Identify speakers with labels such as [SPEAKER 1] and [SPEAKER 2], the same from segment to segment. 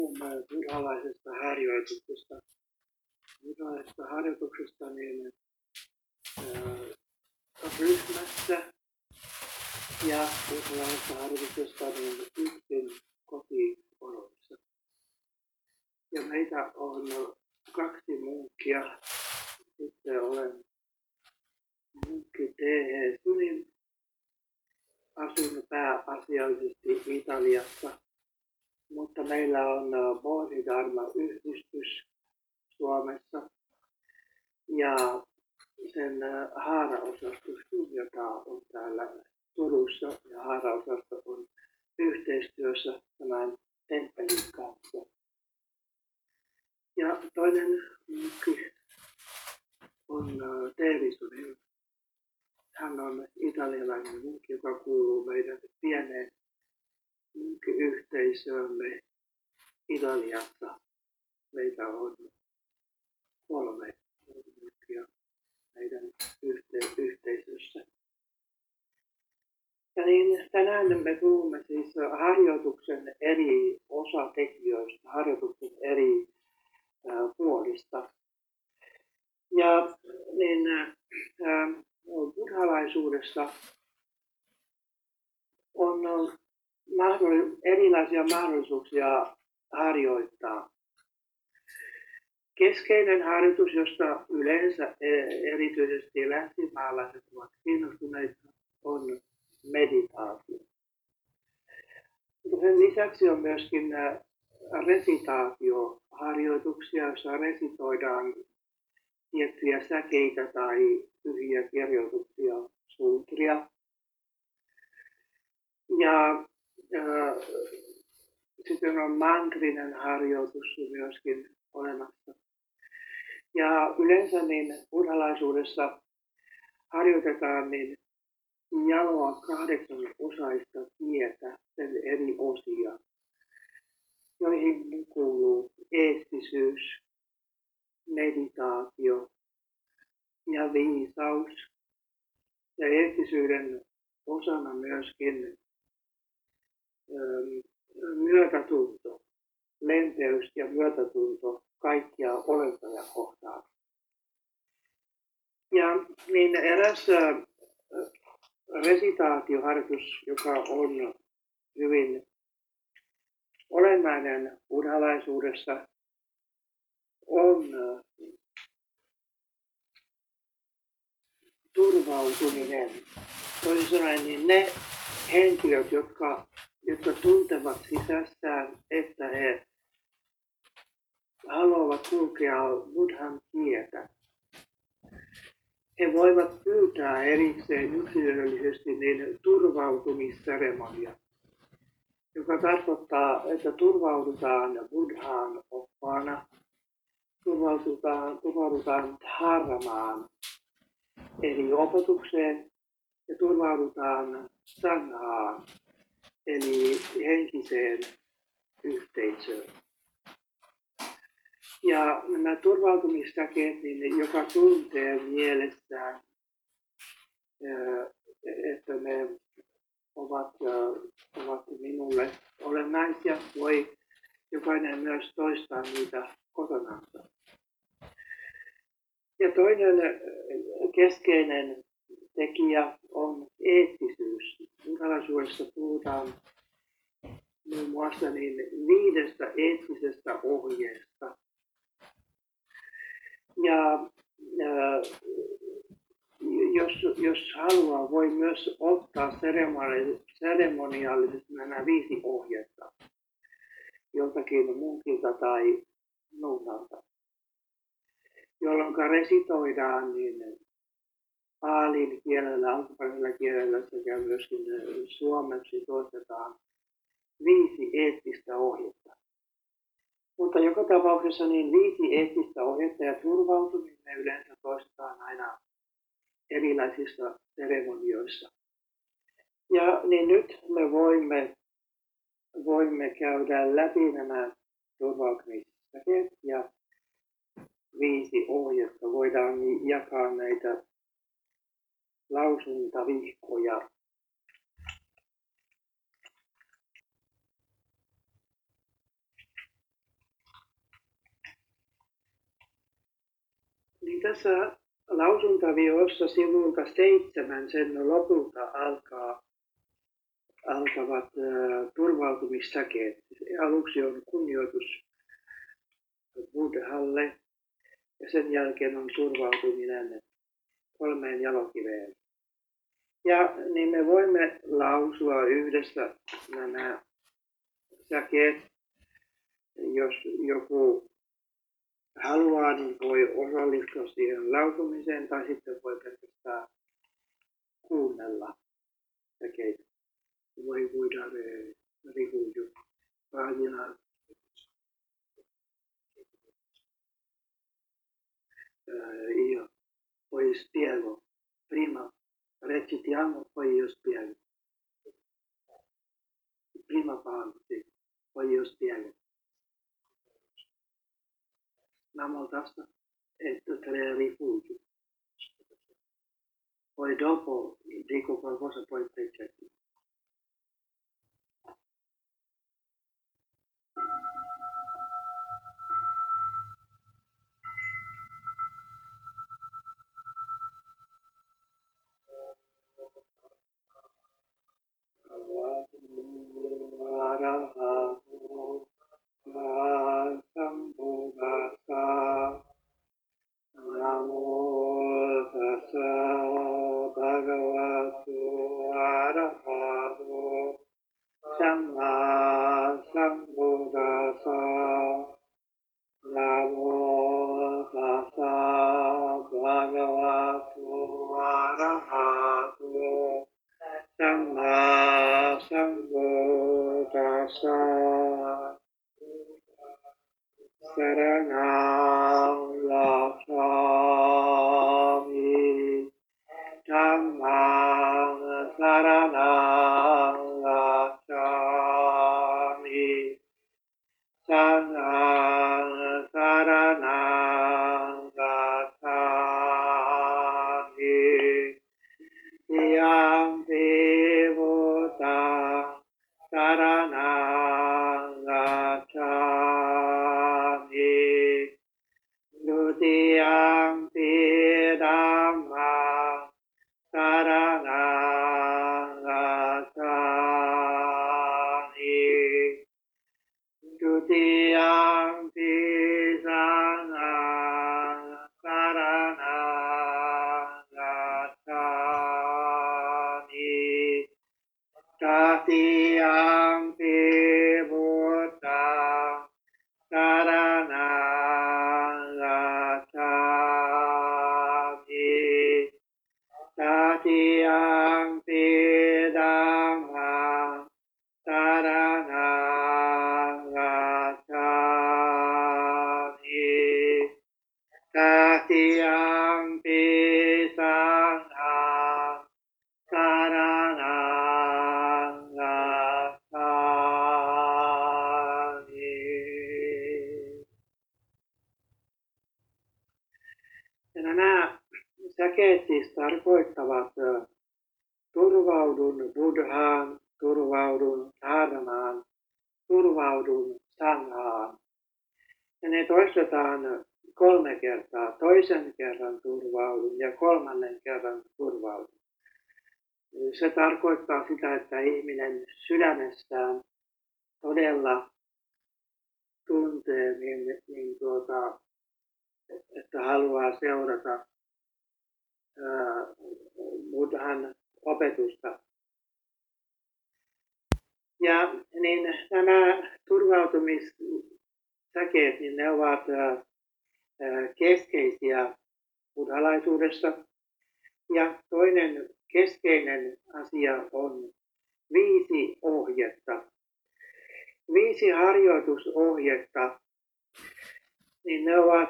[SPEAKER 1] puhumme buddhalaisesta harjoituksesta. Buddhalaisesta harjoituksesta niin ryhmässä ja buddhalaisesta harjoituksesta niin yksin kotioloissa. Ja meitä on 2 munkkia. Itse olen munkki T.H. Sunin. Asun pääasiallisesti Italiassa, mutta meillä on Bodhidharma-yhdistys Suomessa ja sen haaraosasto jota on täällä Turussa ja haaraosasto on yhteistyössä tämän temppelin kanssa. Ja toinen munkki on T.H. Sunin. Hän on italialainen munkki, joka kuuluu meidän pieneen munkkiyhteisöömme Italiassa. Meitä on 3 munkkia meidän yhteisössä. Ja niin, tänään me puhumme siis harjoituksen eri osatekijöistä, harjoituksen eri puolista. Ja niin, buddhalaisuudessa on erilaisia mahdollisuuksia harjoittaa. Keskeinen harjoitus, josta yleensä erityisesti länsimaalaiset ovat kiinnostuneita, on meditaatio. Sen lisäksi on myöskin resitaatioharjoituksia, joissa resitoidaan tiettyjä säkeitä tai pyhiä kirjoituksia, sutria. Ja sitten on mantrinen harjoitus myöskin olemassa. Ja yleensä niin buddhalaisuudessa harjoitetaan niin jaloa 8-osaista tietä, sen eri osia, joihin kuuluu eettisyys, meditaatio ja viisaus. Ja eettisyyden osana myöskin myötätunto, lempeys ja myötätunto kaikkia olentoja kohtaan. Ja niin eräs resitaatioharjoitus, joka on hyvin olennainen buddhalaisuudessa, on turvautuminen. Toisin sanoen niin ne henkilöt, jotka tuntevat sisässään, että he haluavat kulkea Buddhan tietä, he voivat pyytää erikseen yksilöllisesti niin turvautumisseremonia, joka tarkoittaa, että turvaudutaan Buddhaan oppaana, turvaudutaan dharmaan, eli opetukseen, ja turvaudutaan sanghaan, eli henkiseen yhteisöön. Ja nämä turvautumistakeet, niin joka tuntee mielessään, että ne ovat minulle olennaisia, voi jokainen myös toistaa niitä kotonansa. Ja toinen keskeinen tekijä on eettisyys. Buddhalaisuudessa puhutaan muun muassa niin 5 eettisestä ohjeesta. Ja jos haluaa, voi myös ottaa seremoniallisesti nämä 5 ohjetta joltakin munkilta tai nunnalta, jolloin resitoidaan niin paalin kielellä, alkuperäisellä kielellä sekä myöskin suomeksi toistetaan 5 eettistä ohjetta. Mutta joka tapauksessa niin 5 eettistä ohjetta ja turvautuminen yleensä toistetaan aina erilaisissa seremonioissa. Ja niin nyt me voimme käydä läpi nämä turvautumistakeet ja 5 ohjetta. Voidaan jakaa näitä lausuntavihkoja. Niin tässä lausuntaviossa sivulta 7 sen lopulta alkavat turvautumissäkeet. Aluksi on kunnioitus Buddhalle ja sen jälkeen on turvautuminen 3 jalokiveen. Ja niin me voimme lausua yhdessä nämä säkeet. Jos joku haluaa, niin voi osallistua siihen lausumiseen tai sitten voi pelkästään kuunnella säkeitä. Voi voidaan rihuju. Pagina io poi spiego. Prima recitiamo, poi io spiego. Prima parlo, sì, poi io spiego. Namo tassa e tre rifugio. Poi dopo dico qualcosa, poi te cerchi. Nämä säkeet siis tarkoittavat turvaudun Buddhaan, turvaudun Dharmaan, turvaudun Sanghaan. Ja ne toistetaan 3 kertaa, toisen kerran turvaudun ja 3. kerran turvaudun. Se tarkoittaa sitä, että ihminen sydämestään todella tuntee, että haluaa seurata Buddhan opetusta. Ja niin nämä turvautumissäkeet, niin ne ovat keskeisiä buddhalaisuudessa. Ja toinen keskeinen asia on 5 ohjetta. 5 harjoitusohjetta, niin ne ovat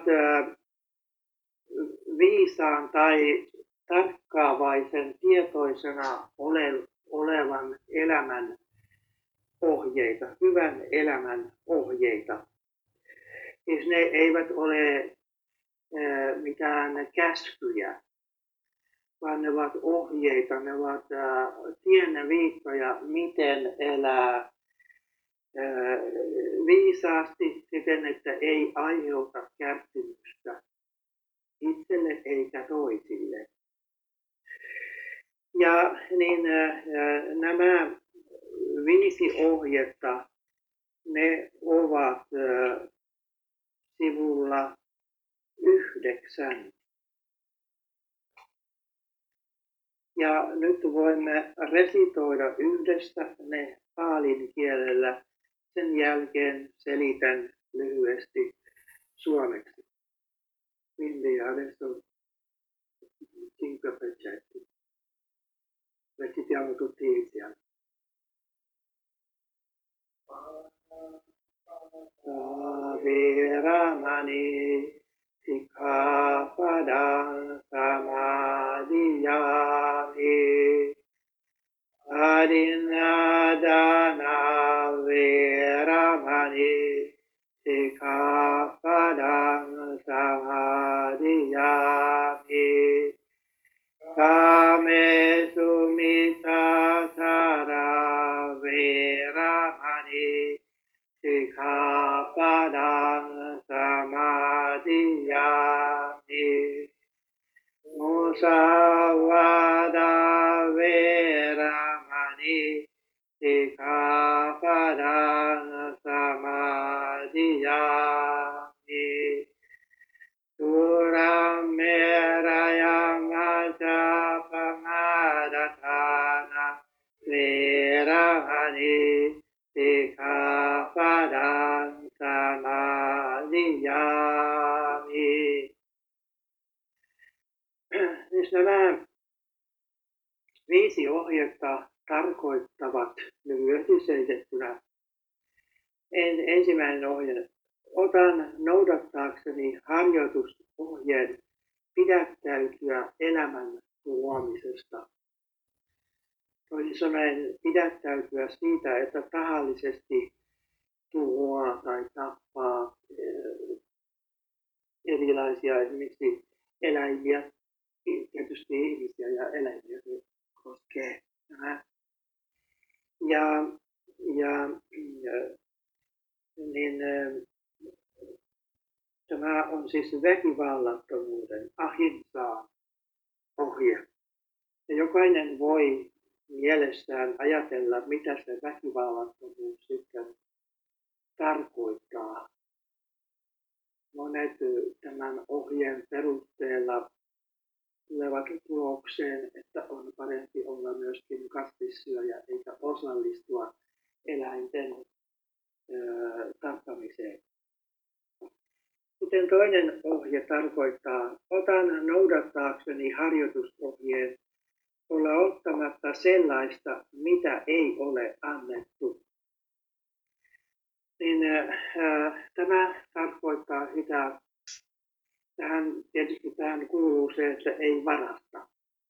[SPEAKER 1] viisaan tai tarkkaavaisen tietoisena olevan elämän ohjeita, hyvän elämän ohjeita. Siis ne eivät ole mitään käskyjä, vaan ne ovat ohjeita, ne ovat tienviittoja, miten elää viisaasti siten, että ei aiheuta kärsimystä itselle eikä toisille. Ja niin nämä 5 ohjetta, ne ovat sivulla 9. Ja nyt voimme resitoida yhdessä ne paalin kielellä. Sen jälkeen selitän lyhyesti suomeksi. Quindi adesso 5 precetti. Recitiamo tutti insieme. Veramani Sikkhapadang samadhiyami Adinadana Veramani Sikkhapadang samadhiyami Kamesu Miccācara Veramani Sikkhapadang samadhiyami Musawada Veramani Sikkhapadang samadhiyami Suramerayamacapamadhatana Veramani Sikkhapadang samadhiyami. Siis nämä 5 ohjetta tarkoittavat lyhyesti selitettynä. Ensimmäinen ohje. Otan noudattaakseni harjoitusohjeen pidättäytyä elämän tuhoamisesta. Toisin sanoen pidättäytyä siitä, että tahallisesti tuhoaa tai tappaa erilaisia esimerkiksi eläimiä, tietysti ihmisiä ja eläimiä se koskee. Tämä on siis väkivallattomuuden ahimsaa ohje. Ja jokainen voi mielessään ajatella, mitä se väkivallattomuus sitten tarkoittaa. Monet tämän ohjeen perusteella tulevat tulokseen, että on parempi olla myöskin kasvissyöjä eikä osallistua eläinten tappamiseen. Sitten toinen ohje tarkoittaa, otan noudattaakseni harjoitusohjeen olla ottamatta sellaista, mitä ei ole annettu. Niin, tämä tarkoittaa sitä, tietysti tähän kuuluu se, että ei varasta.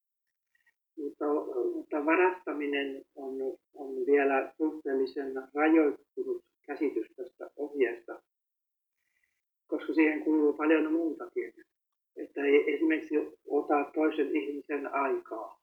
[SPEAKER 1] Mutta varastaminen on vielä suhteellisen rajoittunut käsitys tästä ohjeesta, koska siihen kuuluu paljon muutakin. Että ei esimerkiksi ota toisen ihmisen aikaa.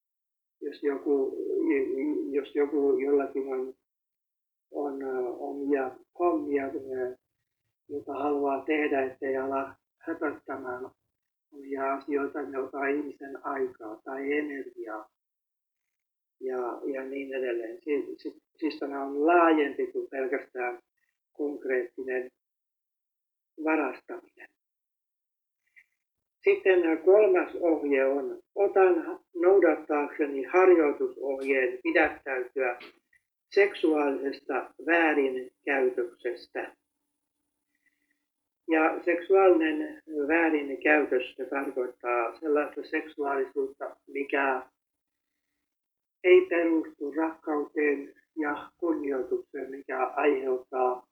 [SPEAKER 1] Jos jollakin on omia hommia, jota haluaa tehdä, ettei ala höpöttämään omia asioita, ne ottaa ihmisen aikaa tai energiaa ja niin edelleen. Siis tämä on laajempi kuin pelkästään konkreettinen varastaminen. Sitten 3. ohje on, otan noudattaakseni harjoitusohjeen pidättäytyä seksuaalisesta väärinkäytöksestä. Ja seksuaalinen väärinkäytös tarkoittaa sellaista seksuaalisuutta, mikä ei perustu rakkauteen ja kunnioitukseen, mikä aiheuttaa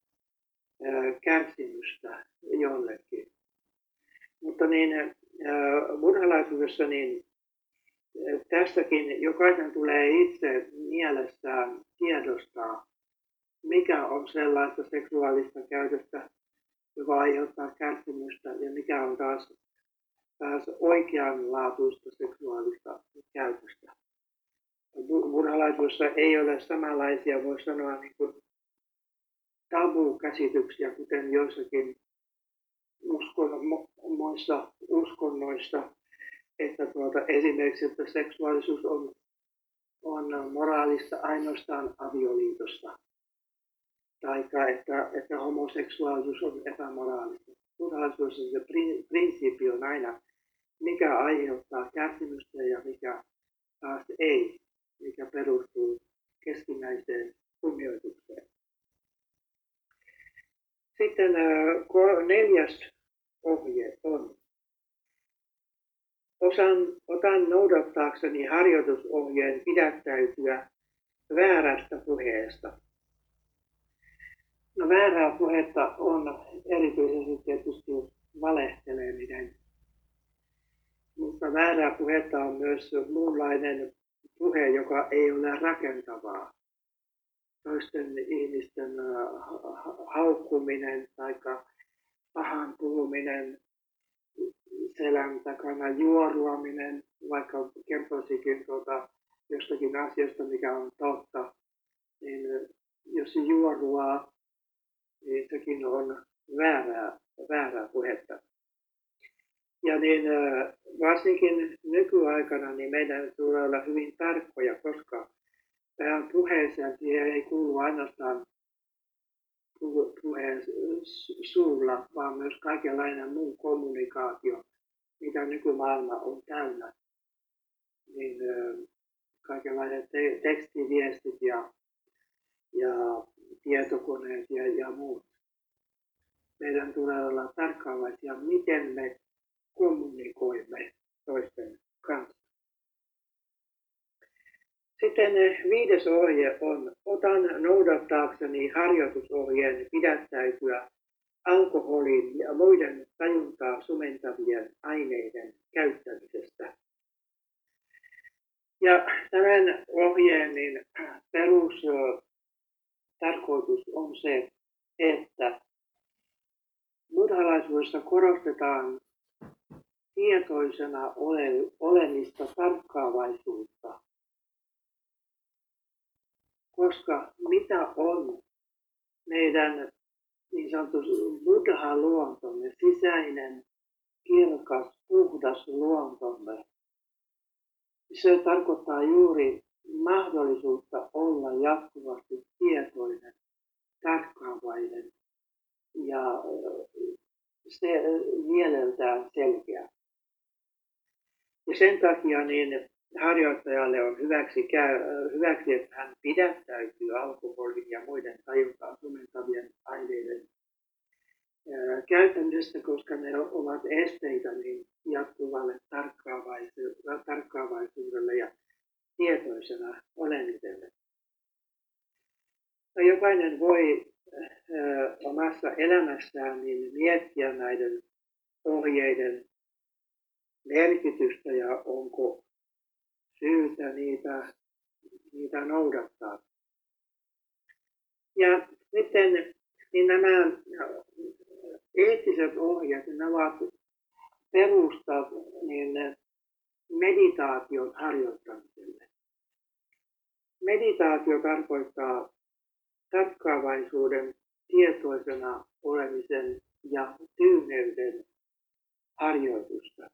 [SPEAKER 1] kärsimystä jollekin. Mutta buddhalaisuudessa tästäkin jokaisen tulee itse mielessään tiedostaa, mikä on sellaista seksuaalista käytöstä, joka aiheuttaa kärsimystä ja mikä on taas oikeanlaatuista seksuaalista käytöstä. Buddhalaisuudessa ei ole samanlaisia, voi sanoa, tabu-käsityksiä, kuten joissakin muissa uskonnoissa, että esimerkiksi että seksuaalisuus on moraalista ainoastaan avioliitossa, tai että homoseksuaalisuus on epämoraalista. Buddhalaisuudessa se prinsiippi on aina, mikä aiheuttaa kärsimystä ja mikä taas ei, mikä perustuu keskinäiseen kunnioitukseen. Sitten 4. ohje on: otan noudattaakseni harjoitusohjeen pidättäytyä väärästä puheesta. No, väärää puhetta on erityisesti tietysti valehteleminen, mutta väärää puhetta on myös muunlainen puhe, joka ei ole rakentavaa. Toisten ihmisten haukkuminen tai pahan puhuminen, selän takana juoruaminen, vaikka kertoisikin jostakin asiasta, mikä on totta, niin jos se juoruaa, niin sekin on väärää puhetta. Ja niin varsinkin nykyaikana niin meidän tulee olla hyvin tarkkoja, koska tähän puheeseen siihen ei kuulu ainoastaan puheen suulla, vaan myös kaikenlainen muu kommunikaatio, mitä nykymaailma on täynnä. Niin kaikenlaiset tekstiviestit ja tietokoneet ja muut. Meidän tulee olla tarkkaavaisia, miten me kommunikoimme toisten kanssa. Sitten 5. ohje on: otan noudattaakseni harjoitusohjeen pidättäytyä alkoholin ja muiden tajuntaa sumentavien aineiden käyttämisestä. Ja tämän ohjeen niin perustarkoitus on se, että buddhalaisuudessa korostetaan tietoisena olemista, tarkkaavaisuutta. Koska mitä on meidän niin sanottu buddha-luontomme, sisäinen, kirkas, puhdas luontomme, se tarkoittaa juuri mahdollisuutta olla jatkuvasti tietoinen, tarkkaavainen ja se mieleltään selkeä. Ja sen takia niin harjoittajalle on hyväksi, että hän pidättäytyy alkoholin ja muiden tajuntaa sumentavien aineiden käytännössä, koska ne ovat esteitä niin jatkuvalle tarkkaavaisuudelle ja tietoisena olemiselle. Jokainen voi omassa elämässään niin miettiä näiden ohjeiden merkitystä ja onko syytä niitä noudattaa. Ja sitten niin nämä eettiset ohjeet, ne ovat perusta niin meditaation harjoittamiselle. Meditaatio tarkoittaa tarkkaavaisuuden, tietoisena olemisen ja tyyneyden harjoitusta.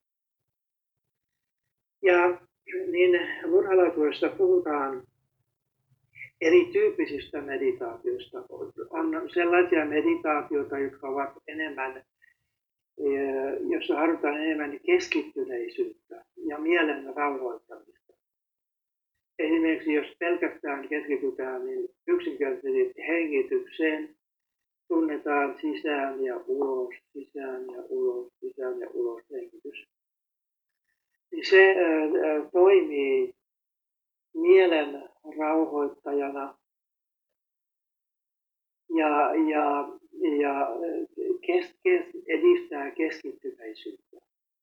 [SPEAKER 1] Ja niin buddhalaisuudessa puhutaan erityyppisistä meditaatioista. On sellaisia meditaatioita, jotka ovat enemmän, jossa halutaan enemmän keskittyneisyyttä ja mielen rauhoittamista. Esimerkiksi jos pelkästään keskitytään niin yksinkertaisesti hengitykseen, tunnetaan sisään ja ulos, sisään ja ulos, sisään ja ulos hengitys. Niin se toimii mielen rauhoittajana ja edistää keskittyneisyyttä.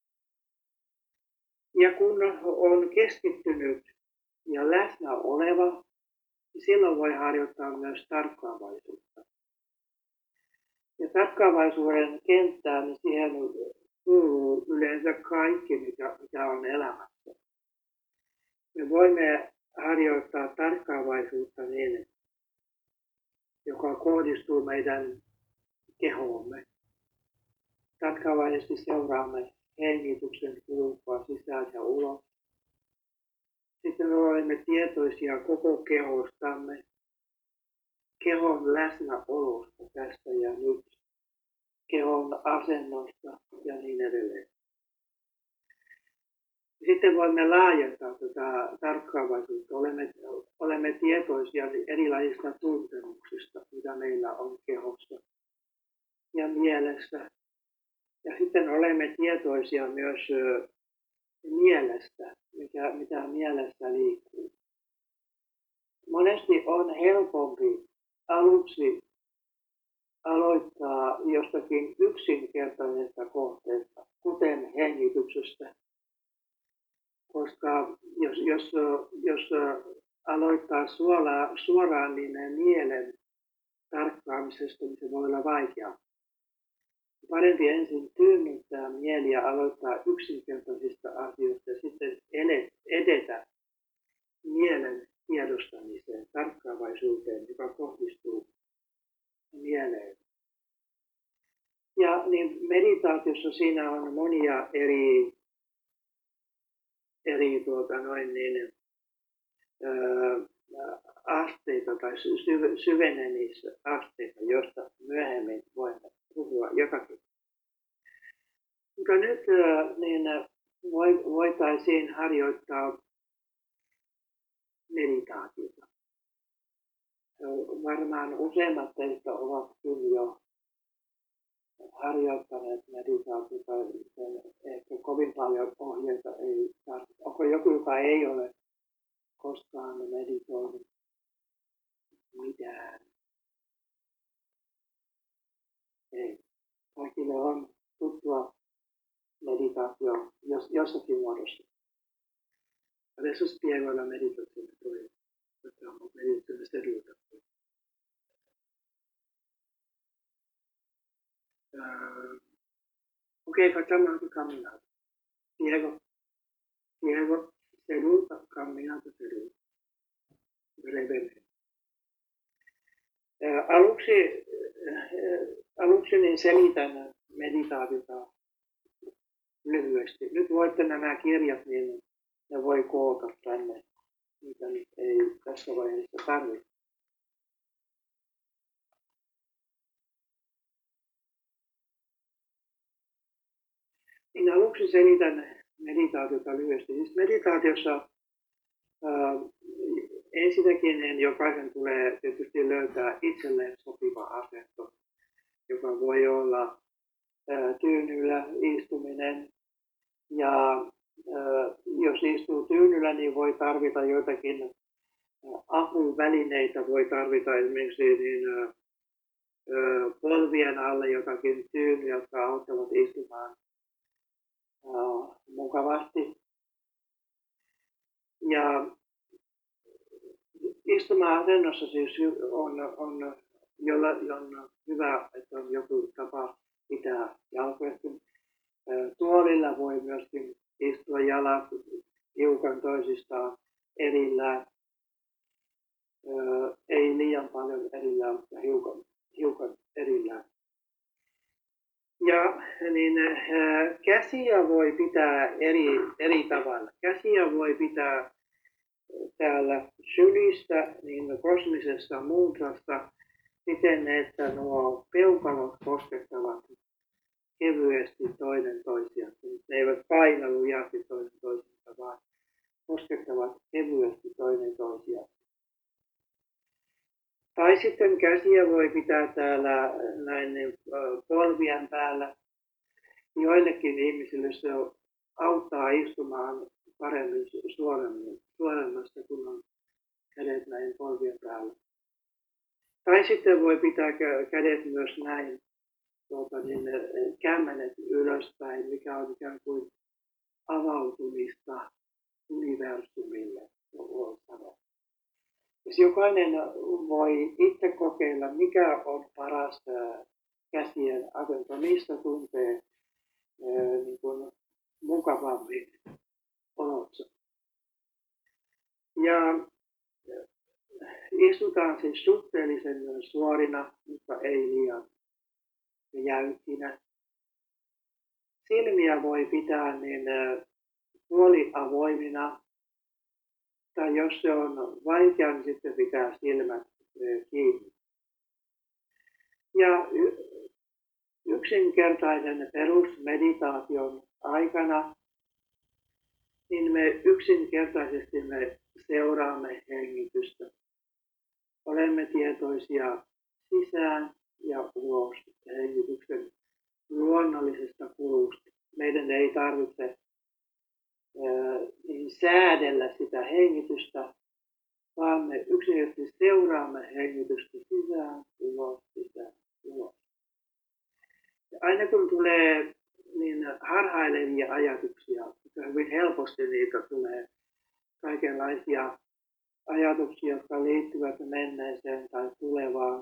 [SPEAKER 1] Ja kun on keskittynyt ja läsnä oleva, niin silloin voi harjoittaa myös tarkkaavaisuutta. Ja tarkkaavaisuuden kenttään, niin siihen kuuluu yleensä kaikki, mikä on elämässä. Me voimme harjoittaa tarkkaavaisuutta niin, joka kohdistuu meidän kehoomme. Tarkkaavaisesti seuraamme hengityksen kulkua sisään ja ulos. Sitten olemme tietoisia koko kehostamme, kehon läsnäolosta tästä ja nyt, kehon asennosta ja niin edelleen. Sitten voimme laajentaa tätä tarkkaavaisuutta. Olemme tietoisia erilaisista tuntemuksista, mitä meillä on kehossa ja mielessä. Ja sitten olemme tietoisia myös mielestä, mitä mielessä liikkuu. Monesti on helpompi aluksi aloittaa jostakin yksinkertaisesta kohteesta, kuten hengityksestä. Koska jos aloittaa suoraan niin mielen tarkkaamisesta, niin se voi olla vaikeaa. Parempi ensin tyynnyttää mieli ja aloittaa yksinkertaisista asioista ja sitten edetä mielen tiedostamiseen, tarkkaavaisuuteen, joka kohdistuu mieleen. Ja niin meditaatiossa siinä on monia eri asteita tai syvenemisasteita, joista myöhemmin voimme puhua jotakin. Mutta nyt voitaisiin harjoittaa meditaatiota. Varmaan useimmat teistä ovat kyllä jo harjoittaneet meditaatiota, ehkä kovin paljon ohjeita ei tarvitse. Onko joku, joka ei ole koskaan meditoinut mitään? Ei. Kaikille on tuttua meditaatio jossakin muodossa. Adesso spiego la meditazione, poi facciamo meditazione seduta. Ok, facciamo anche camminata. Piego, seduta, camminata, seduta. Brevemente. Aluksi niin selitän meditaatiota lyhyesti. Nyt voitte nämä kirjat, niin ne voi koota tänne, mitä nyt ei tässä vaiheessa tarvitse. Niin aluksi selitän meditaatiota lyhyesti. Siis meditaatiossa ensinnäkin niin jokaisen tulee tietysti löytää itselleen sopiva asento, joka voi olla tyynyllä istuminen. Ja jos istuu tyynyllä, niin voi tarvita joitakin apuvälineitä. Voi tarvita esimerkiksi polvien alle jotakin tyynyä, jotka auttavat istumaan mukavasti. Ja istuma-asennossa siis on hyvä, että on joku tapa pitää jalkoja. Tuolilla voi myöskin istua jalat hiukan toisistaan erillään. Ei liian paljon erillään, mutta hiukan erillään. Ja niin käsiä voi pitää eri tavalla. Käsiä voi pitää täällä sylissä, niin kosmisessa muuntrassa siten, että nuo peukalot koskettavat kevyesti toinen toisiaan. Ne eivät paina lujasti toinen toisiaan, vaan koskettavat kevyesti toinen toisiaan. Tai sitten käsiä voi pitää täällä näin polvien päällä. Joillekin ihmisille se auttaa istumaan paremmin suoremmasta, kun on kädet näin polvien päällä. Tai sitten voi pitää kädet myös näin kämmenet ylöspäin, mikä on ikään kuin avautumista universumille. Jos jokainen voi itse kokeilla, mikä on paras käsien asento, mistä tuntee niin kuin mukavammin olonsa. Ja istutaan siis suhteellisen suorina, mutta ei liian jäykkinä. silmiä voi pitää niin puoliavoimina, tai jos se on vaikea, niin sitten pitää silmät kiinni. Ja yksinkertaisen perusmeditaation aikana niin me yksinkertaisesti seuraamme hengitystä. Olemme tietoisia sisään ja ulos hengityksen luonnollisesta kulusta. Meidän ei tarvitse säädellä sitä hengitystä, vaan me yksinkertaisesti seuraamme hengitystä sisään, ulos, sisään, ulos. Ja aina kun tulee niin harhailevia ajatuksia, hyvin helposti niitä tulee kaikenlaisia ajatuksia, jotka liittyvät menneeseen tai tulevaan,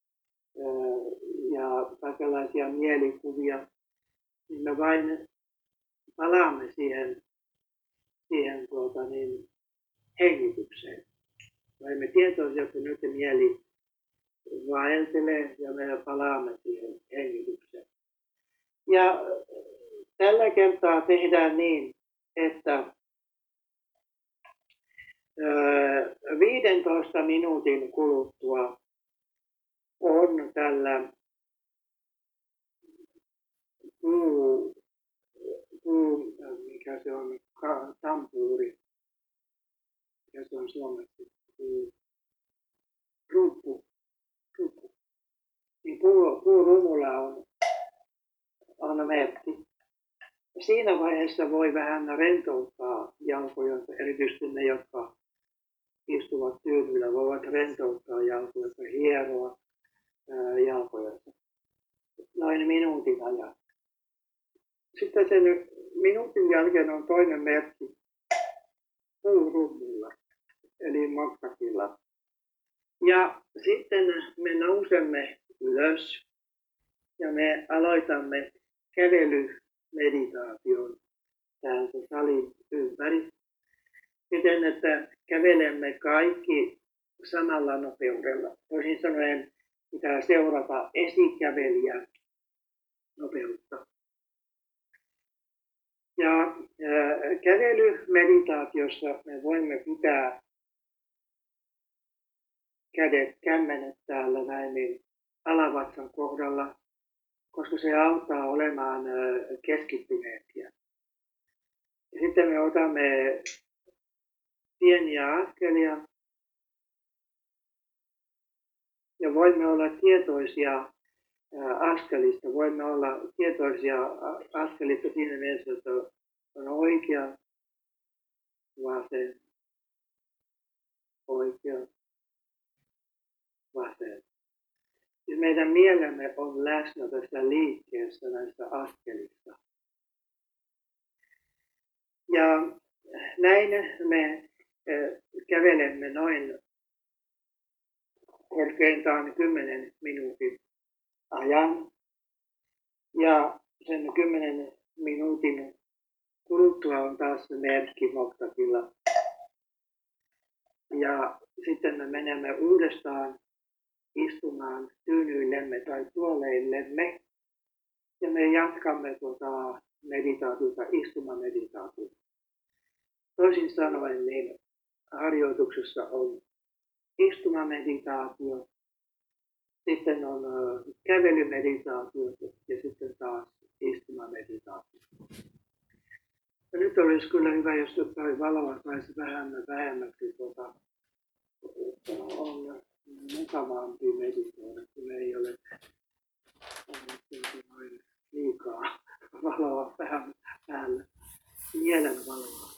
[SPEAKER 1] ja kaikenlaisia mielikuvia, niin me vain palaamme siihen hengitykseen. Olemme tietoisia, että nyt mieli vaeltelee ja me palaamme siihen hengitykseen. Ja tällä kertaa tehdään niin, että 15 minuutin kuluttua on tällä mikä se on, tampuuri, mikä se on suomeksi, rumppu. Niin puurumulla on merkki. Siinä vaiheessa voi vähän rentouttaa jalkoja, erityisesti ne, jotka istuvat tyynyllä, voivat rentouttaa jalkoja ja hieroa jalkoja noin minuutin ajan. Sitten sen minuutin jälkeen on toinen merkki puurumulla, eli moksakilla. Ja sitten me nousemme ylös ja me aloitamme kävelymeditaation täältä salin ympäri. Siten, että kävelemme kaikki samalla nopeudella. Toisin sanoen pitää seurata esikävelijän nopeutta. Ja kävelymeditaatiossa me voimme pitää kädet, kämmenet täällä näin niin alavatsan kohdalla, koska se auttaa olemaan keskittyneempiä. Ja sitten me otamme pieniä askelia ja voimme olla tietoisia askelista. Voimme olla tietoisia askelista siinä mielessä, että on oikea, vasen, oikea, vasen. Ja meidän mielemme on läsnä tässä liikkeessä näissä askelissa. Ja näin me kävelemme noin korkeintaan 10 minuutin ajan. Ja sen 10 minuutin kuluttua on taas merkki moksakilla. Ja sitten me menemme uudestaan istumaan tyynyillemme tai tuoleillemme. Ja me jatkamme meditaatiota, istumameditaatiota. Toisin sanoen, niin harjoituksessa on istumameditaatio, sitten on kävelymeditaatio ja sitten taas istumameditaatio. Ja nyt olisi kyllä hyvä, jos jotain valoa saisi vähän vähemmäksi, on mukavampi meditoida, kun ei ole liikaa valoa vähän päällä, mielen valoa.